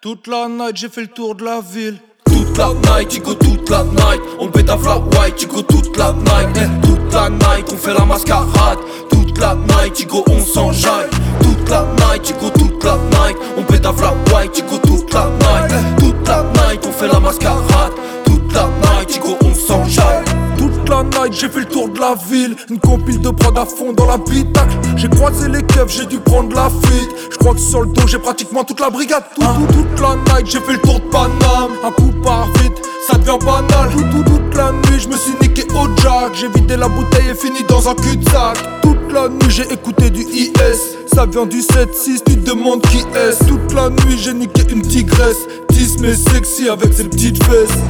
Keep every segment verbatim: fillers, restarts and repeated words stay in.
Toute la night, j'ai fait le tour de la ville. Toute la night, tu go toute la night. On pétave la white, tu go toute la night. Eh, toute la night, on fait la mascarade. Toute la night, tu go, on s'enjaille. Toute la night, tu go toute la night. On pétave la white, tu go toute la night. Eh, toute la night, on fait la mascarade. Toute la night, tu go, on s'enjaille. Toute la night, j'ai fait le tour de la ville. Une compile de prod à fond dans l'habitacle. J'ai croisé les keufs, j'ai dû prendre la fuite. Je crois que sur le dos, j'ai pratiquement toute la brigade. Tout, tout, toute la night, j'ai fait le tour de Paname. Un coup part vite, ça devient banal. Tout, tout, toute la nuit, je me suis niqué au jack. J'ai vidé la bouteille et fini dans un cul-de-sac. Toute la nuit, j'ai écouté du I S. Ça vient du sept six, tu te demandes qui est-ce. Toute la nuit, j'ai niqué une tigresse. dix mais sexy avec ses petites fesses.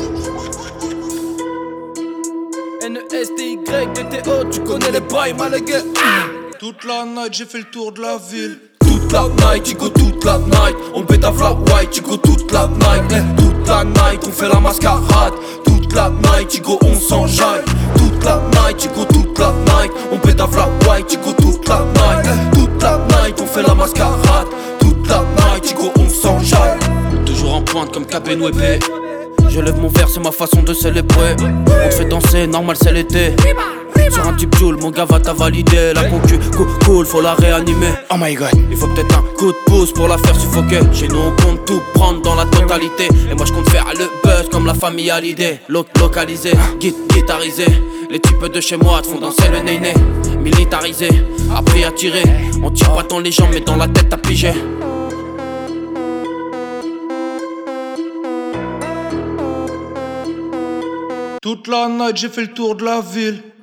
N E S T Y D T O, tu connais les bails, malaguet. Toute la night, j'ai fait le tour de la ville. Toute la night, tu go toute la night. On pétave la white, tu go toute la night. Eh, toute la night, on fait la mascarade. Toute la night, tu go, on s'enjaille. Toute la night, tu go toute la night. On pétave la white, tu go toute la night. Eh, toute la night, on fait la mascarade. Toute la night, tu go, on s'enjaille. Toujours en pointe comme Kabenwebe. Je lève mon verre, c'est ma façon de célébrer. On te fait danser, normal c'est l'été. Sur un type Joule, mon gars va t'a validé. La concu, cool, cool, faut la réanimer. Oh my god, il faut peut-être un coup de pouce pour la faire suffoquer. Chez nous on compte tout prendre dans la totalité. Et moi je compte faire le buzz comme la famille Hallyday. Lo localisé, gui guitarisé. Les types de chez moi te font danser le néné. Militarisé, appris à tirer. On tire pas dans les jambes mais dans la tête t'as pigé. Toute la night, j'ai fait le tour de la ville.